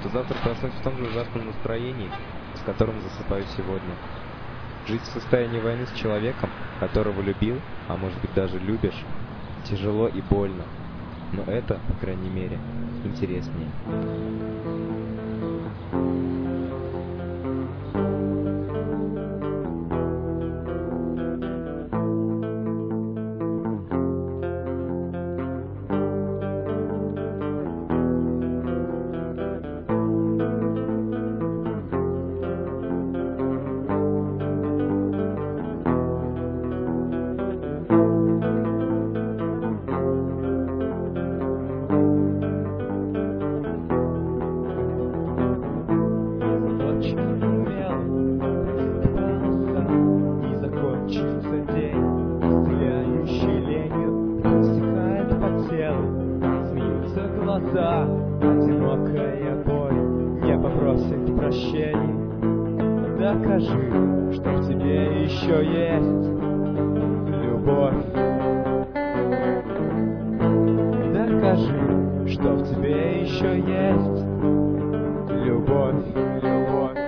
что завтра проснусь в том же ужасном настроении, с которым засыпаю сегодня. Жить в состоянии войны с человеком, которого любил, а может быть даже любишь, тяжело и больно. Но это, по крайней мере, интереснее. Одинокая боль не попросит прощения. Докажи, что в тебе еще есть любовь. Докажи, что в тебе еще есть любовь, любовь.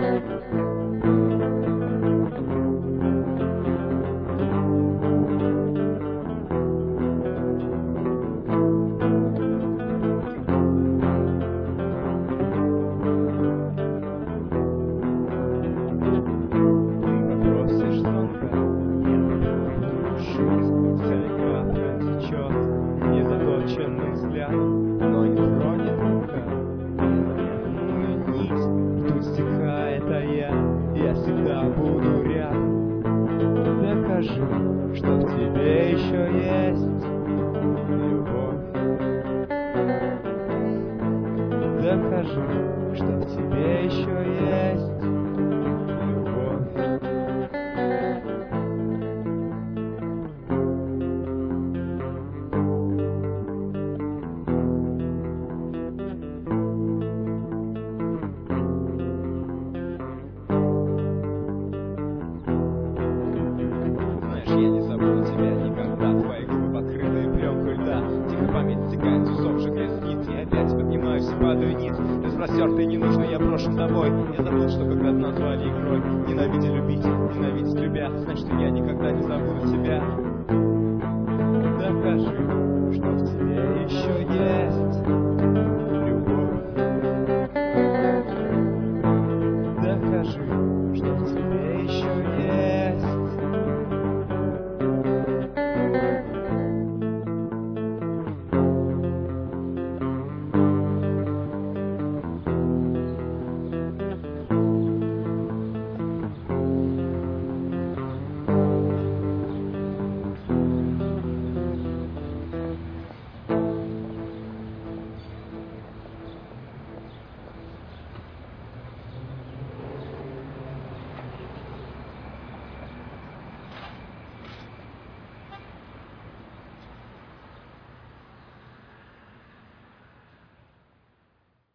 Незаточенный взгляд, но не тронет рука. Незаметную нить тут стихает, а я всегда буду рядом. Докажи, что в тебе еще есть любовь. Докажи, что в тебе еще есть любовь. Я не забуду тебя никогда. Твои губы покрытые пленкой льда. Тихо память стекает с усопших ресниц. Я опять поднимаюсь и падаю низ. Распростертый не нужно, я брошен тобой. Я забыл, что когда-то назвали игрой. Ненавидя любить, ненавидеть любя. Знать, что я никогда не забуду тебя. Докажи, что в тебе еще есть